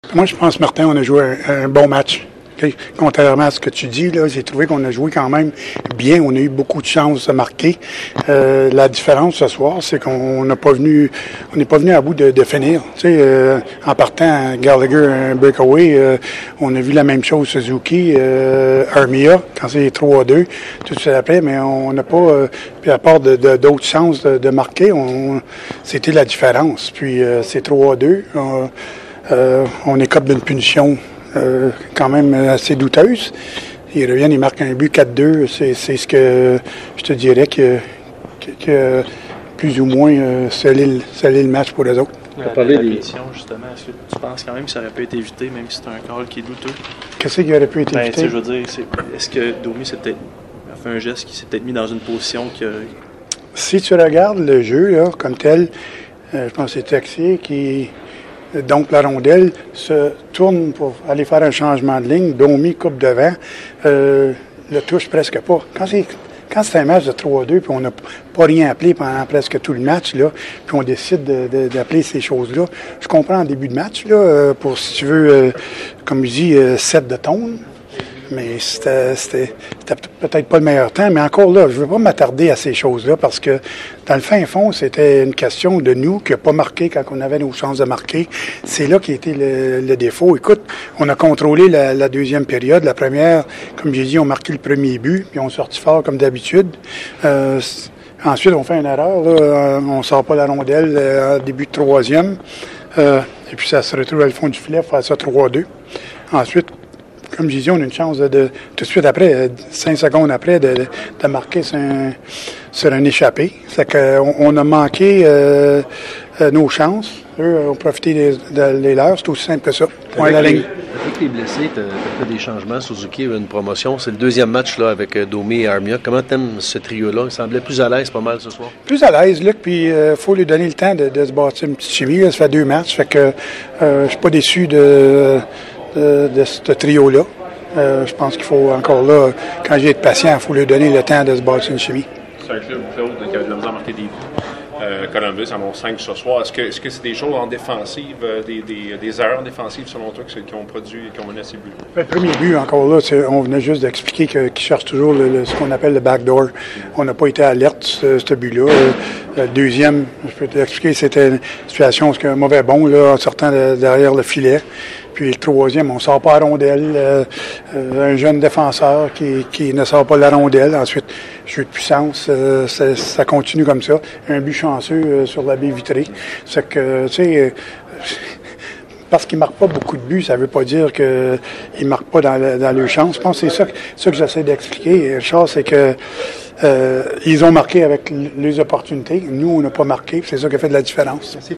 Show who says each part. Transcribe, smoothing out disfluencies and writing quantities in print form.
Speaker 1: Moi, je pense, Martin, on a joué un bon match. Okay? Contrairement à ce que tu dis, là, j'ai trouvé qu'on a joué quand même bien. On a eu beaucoup de chances de marquer. La différence ce soir, c'est qu'on n'est pas venu à bout de finir. Tu sais, en partant, Gallagher, un breakaway, on a vu la même chose, Suzuki, Armia, quand c'est 3-2, tout de suite après, mais on n'a pas, puis à part d'autres chances de marquer, c'était la différence. Puis c'est 3-2. On écope d'une punition quand même assez douteuse. Ils reviennent, ils marquent un but 4-2. C'est ce que je te dirais que plus ou moins scellé le match pour les autres.
Speaker 2: La punition, justement, est-ce que tu penses quand même que ça aurait pu être évité, même si c'est un call qui est douteux?
Speaker 1: Qu'est-ce qui aurait pu être évité?
Speaker 2: Je veux dire, est-ce que Domi a fait un geste qui s'est peut-être mis dans une position que...
Speaker 1: Si tu regardes le jeu là, comme tel, je pense que c'est Texier qui... Donc, la rondelle se tourne pour aller faire un changement de ligne. Domi coupe devant. Le touche presque pas. Quand c'est un match de 3-2 puis on n'a pas rien appelé pendant presque tout le match, là, puis on décide d'appeler ces choses-là, je comprends en début de match, là, pour, si tu veux, comme je dis, 7 de tonne. Mais c'était peut-être pas le meilleur temps. Mais encore là, je ne veux pas m'attarder à ces choses-là parce que, dans le fin fond, c'était une question de nous qui n'a pas marqué quand on avait nos chances de marquer. C'est là qui était le défaut. Écoute, on a contrôlé la deuxième période. La première, comme j'ai dit, on a marqué le premier but, puis on sortit fort comme d'habitude. Ensuite, on fait une erreur. Là, on ne sort pas la rondelle au début de troisième. Et puis, ça se retrouve à le fond du filet pour faire ça 3-2. Ensuite, comme je disais, on a une chance de tout de suite après, 5 secondes après, de marquer sur un échappé. C'est qu'on a manqué nos chances. Eux ont profité des leurs. C'est aussi simple que ça.
Speaker 3: Avec les blessés, tu as fait des changements. Suzuki a eu une promotion. C'est le deuxième match là, avec Domi et Armia. Comment t'aimes ce trio-là? Il semblait plus à l'aise pas mal ce soir.
Speaker 1: Plus à l'aise, Luc, puis il faut lui donner le temps de se bâtir une petite chimie. Là. Ça fait 2 matchs. Fait que je suis pas déçu de ce trio-là. Je pense qu'il faut encore là, quand j'ai être patient, il faut lui donner le temps de se bâtir une chimie.
Speaker 4: C'est un club, Claude, qui a de la misère à marquer des buts. Columbus en ont 5 ce soir. Est-ce que c'est des choses en défensive, des erreurs défensives selon toi qui ont mené à ces buts?
Speaker 1: Le premier but, encore là, on venait juste d'expliquer qu'ils cherchent toujours ce qu'on appelle le backdoor. On n'a pas été alerte ce but-là. Le deuxième, je peux t'expliquer, c'était une situation où il y a un mauvais bond là, en sortant derrière le filet. Puis le troisième, on ne sort pas la rondelle. Un jeune défenseur qui ne sort pas la rondelle. Ensuite, jeu de puissance, ça continue comme ça. Un but chanceux sur la baie vitrée. C'est que, tu sais, parce qu'ils ne marquent pas beaucoup de buts, ça ne veut pas dire qu'ils ne marquent pas dans leur chance. Je pense que c'est ça que j'essaie d'expliquer, Richard, c'est que ils ont marqué avec les opportunités. Nous, on n'a pas marqué. C'est ça qui a fait de la différence.